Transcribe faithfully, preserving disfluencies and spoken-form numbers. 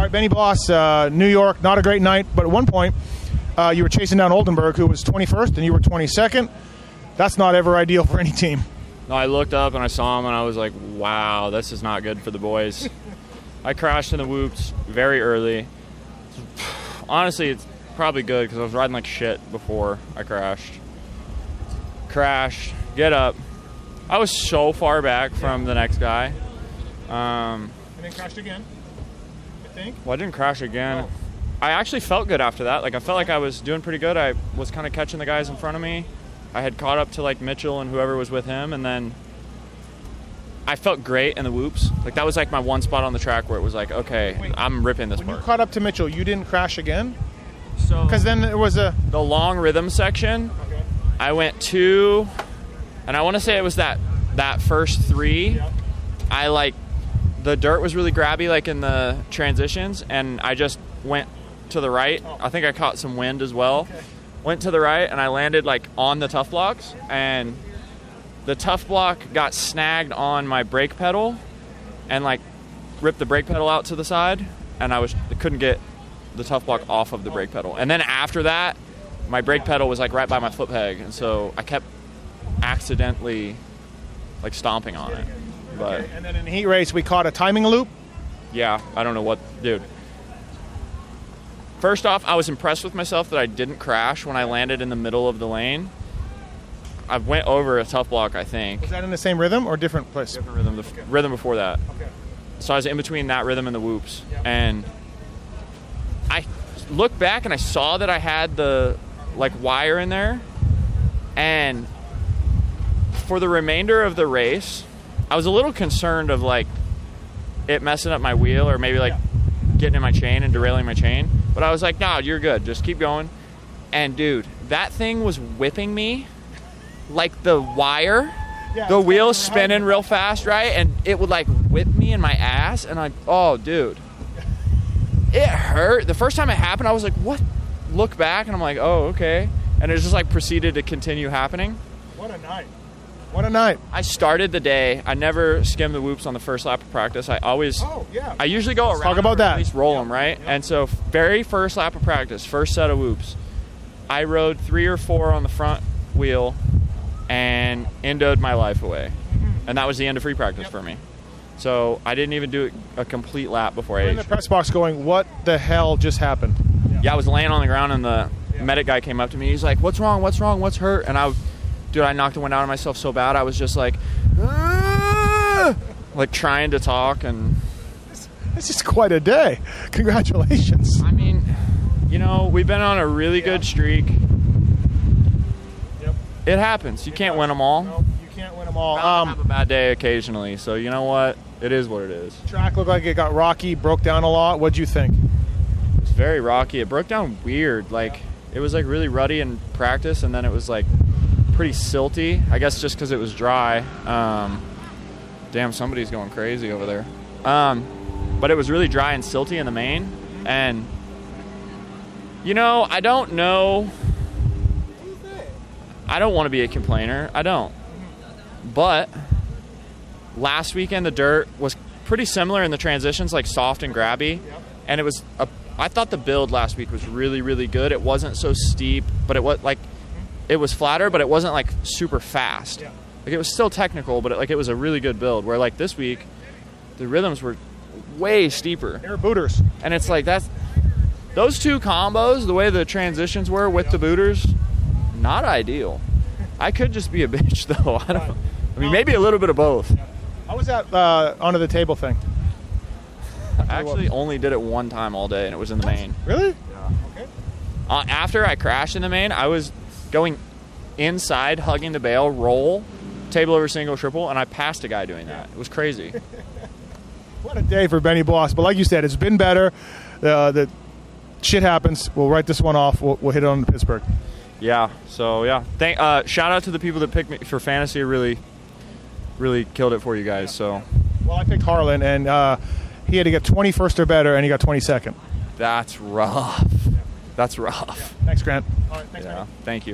right, Benny Bloss, uh, New York, not a great night, but at one point uh, you were chasing down Oldenburg, who was twenty-first, and you were twenty-second. That's not ever ideal for any team. No, I looked up and I saw him, and I was like, wow, this is not good for the boys. I crashed in the whoops very early. Honestly, it's probably good because I was riding like shit before I crashed. Crash, get up. I was so far back from the next guy. Um, and then crashed again, I think? Well, I didn't crash again. Oh. I actually felt good after that. Like, I felt like I was doing pretty good. I was kind of catching the guys in front of me. I had caught up to, like, Mitchell and whoever was with him, and then I felt great in the whoops. Like, that was, like, my one spot on the track where it was like, okay, Wait, I'm ripping this when part. When you caught up to Mitchell, you didn't crash again? So because then there was a... The long rhythm section, okay. I went two, and I want to say it was that, that first three. Yep. I, like, the dirt was really grabby, like, in the transitions, and I just went to the right. Oh. I think I caught some wind as well. Okay. Went to the right, and I landed, like, on the tough blocks, and the tough block got snagged on my brake pedal and, like, ripped the brake pedal out to the side, and I was couldn't get the tough block off of the brake pedal. And then after that, my brake pedal was, like, right by my foot peg, and so I kept accidentally, like, stomping on it. But okay. And then in the heat race, we caught a timing loop? Yeah, I don't know what... Dude. First off, I was impressed with myself that I didn't crash when I landed in the middle of the lane. I went over a tough block, I think. Was that in the same rhythm or different place? Different rhythm. The okay. rhythm before that. Okay. So I was in between that rhythm and the whoops. Yep. And I looked back and I saw that I had the, like, wire in there. And for the remainder of the race, I was a little concerned of, like, it messing up my wheel or maybe, like, yeah. getting in my chain and derailing my chain. But I was like, no, you're good. Just keep going. And, dude, that thing was whipping me like the wire. Yeah, the wheel's spinning real fast, right? And it would, like, whip me in my ass. And I, oh, dude. It hurt. The first time it happened, I was like, what? Look back, and I'm like, oh, okay. And it just, like, proceeded to continue happening. What a night. What a night. I started the day. I never skim the whoops on the first lap of practice. I always, oh, yeah. I usually go Let's around. Talk about that. At least roll yeah. them, right? Yeah. And so very first lap of practice, first set of whoops, I rode three or four on the front wheel and endoed my life away. Mm-hmm. And that was the end of free practice yep. for me. So I didn't even do a complete lap before You're I in the press box going, what the hell just happened? Yeah, yeah I was laying on the ground, and the yeah. medic guy came up to me. He's like, what's wrong? What's wrong? What's hurt? And I Dude, I knocked the wind out of myself so bad. I was just like, ah! like trying to talk, and this is quite a day. Congratulations. I mean, you know, we've been on a really yeah. good streak. Yep. It happens. You it can't does. win them all. No, you can't win them all. Um, have a bad day occasionally. So you know what? It is what it is. Track looked like it got rocky, broke down a lot. What'd you think? It was very rocky. It broke down weird. Like it was like really ruddy in practice, and then it was like pretty silty, I guess, just because it was dry. Um, damn, somebody's going crazy over there. Um, but it was really dry and silty in the main, and you know, I don't know. I don't want to be a complainer. I don't. But last weekend the dirt was pretty similar in the transitions, like soft and grabby, and it was. A, I thought the build last week was really, really good. It wasn't so steep, but it was like. It was flatter, but it wasn't like super fast. Yeah. Like it was still technical, but it, like it was a really good build. Where like this week, the rhythms were way steeper. They were booters, and it's like that's those two combos. The way the transitions were with yeah. the booters, not ideal. I could just be a bitch though. I don't. I mean, maybe a little bit of both. Yeah. How was that uh, under the table thing? I actually only did it one time all day, and it was in the main. Really? Yeah. Okay. Uh, after I crashed in the main, I was going inside, hugging the bail, roll, table over single, triple, and I passed a guy doing that. It was crazy. What a day for Benny Bloss. But like you said, it's been better. Uh, the shit happens. We'll write this one off. We'll, we'll hit it on to Pittsburgh. Yeah. So, yeah. Thank. Uh, shout out to the people that picked me for fantasy. Really, really killed it for you guys. So. Well, I picked Harlan, and uh, he had to get twenty-first or better, and he got twenty-second. That's rough. That's rough. Thanks, Grant. All right, thanks, yeah. man. Thank you.